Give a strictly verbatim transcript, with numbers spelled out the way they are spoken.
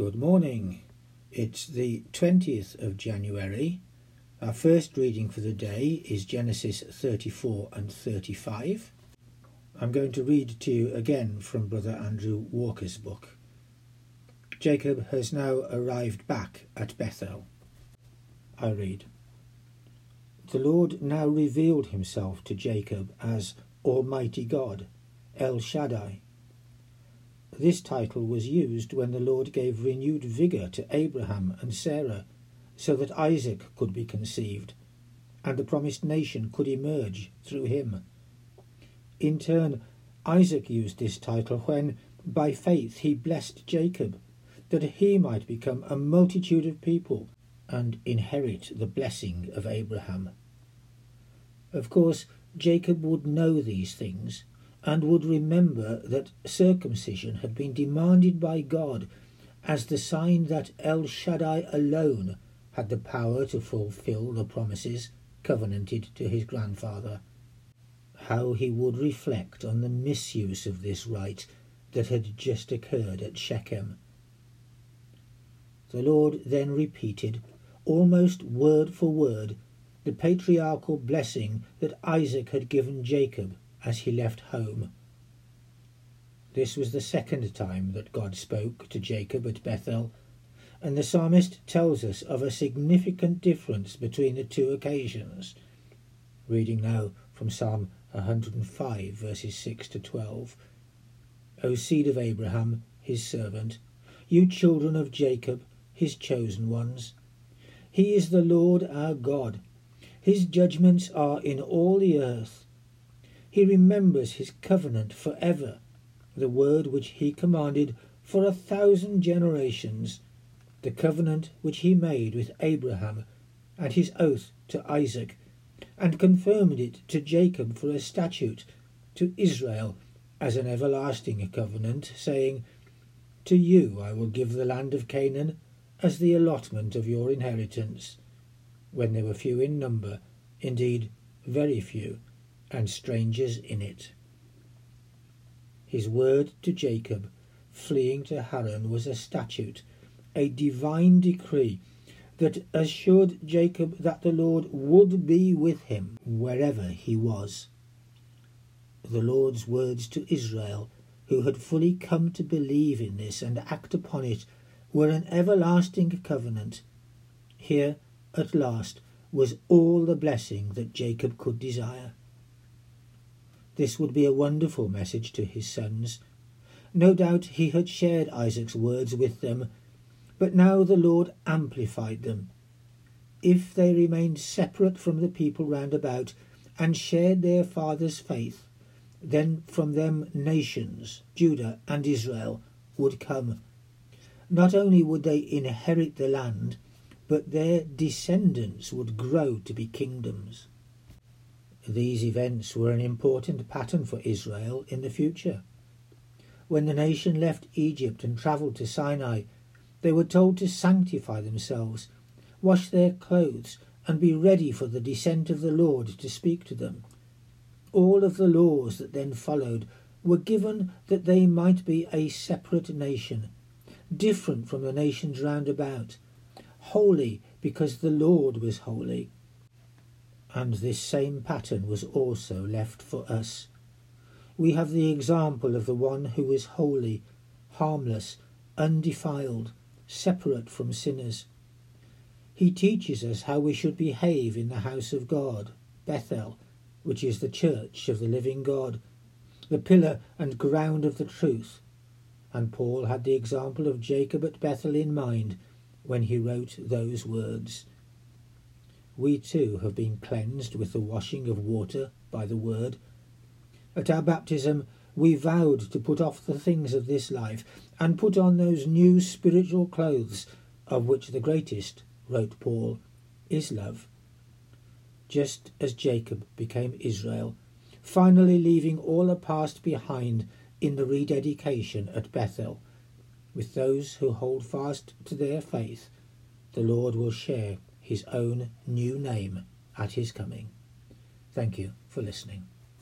Good morning. It's the twentieth of January. Our first reading for the day is Genesis thirty-four and thirty-five. I'm going to read to you again from Brother Andrew Walker's book. Jacob has now arrived back at Bethel. I read. The Lord now revealed himself to Jacob as Almighty God, El Shaddai. This title was used when the Lord gave renewed vigour to Abraham and Sarah, so that Isaac could be conceived, and the promised nation could emerge through him. In turn, Isaac used this title when, by faith, he blessed Jacob, that he might become a multitude of people and inherit the blessing of Abraham. Of course, Jacob would know these things, and would remember that circumcision had been demanded by God as the sign that El Shaddai alone had the power to fulfill the promises covenanted to his grandfather. How he would reflect on the misuse of this right that had just occurred at Shechem. The Lord then repeated, almost word for word, the patriarchal blessing that Isaac had given Jacob as he left home. This was the second time that God spoke to Jacob at Bethel, and the psalmist tells us of a significant difference between the two occasions. Reading now from Psalm one hundred five, verses six to twelve. O seed of Abraham, his servant, you children of Jacob, his chosen ones. He is the Lord our God. His judgments are in all the earth. He remembers his covenant forever, the word which he commanded for a thousand generations, the covenant which he made with Abraham, and his oath to Isaac, and confirmed it to Jacob for a statute, to Israel as an everlasting covenant, saying, To you I will give the land of Canaan as the allotment of your inheritance, when they were few in number, indeed very few, and strangers in it. His word to Jacob, fleeing to Haran, was a statute, a divine decree that assured Jacob that the Lord would be with him wherever he was. The Lord's words to Israel, who had fully come to believe in this and act upon it, were an everlasting covenant. Here, at last, was all the blessing that Jacob could desire. This would be a wonderful message to his sons. No doubt he had shared Isaac's words with them, but now the Lord amplified them. If they remained separate from the people round about and shared their father's faith, then from them nations, Judah and Israel, would come. Not only would they inherit the land, but their descendants would grow to be kingdoms. These events were an important pattern for Israel in the future. When the nation left Egypt and travelled to Sinai, they were told to sanctify themselves, wash their clothes, and be ready for the descent of the Lord to speak to them. All of the laws that then followed were given that they might be a separate nation, different from the nations round about, holy because the Lord was holy. And this same pattern was also left for us. We have the example of the one who is holy, harmless, undefiled, separate from sinners. He teaches us how we should behave in the house of God, Bethel, which is the church of the living God, the pillar and ground of the truth. And Paul had the example of Jacob at Bethel in mind when he wrote those words. We too have been cleansed with the washing of water by the word. At our baptism we vowed to put off the things of this life and put on those new spiritual clothes, of which the greatest, wrote Paul, is love. Just as Jacob became Israel, finally leaving all the past behind in the rededication at Bethel, with those who hold fast to their faith, the Lord will share his own new name at his coming. Thank you for listening.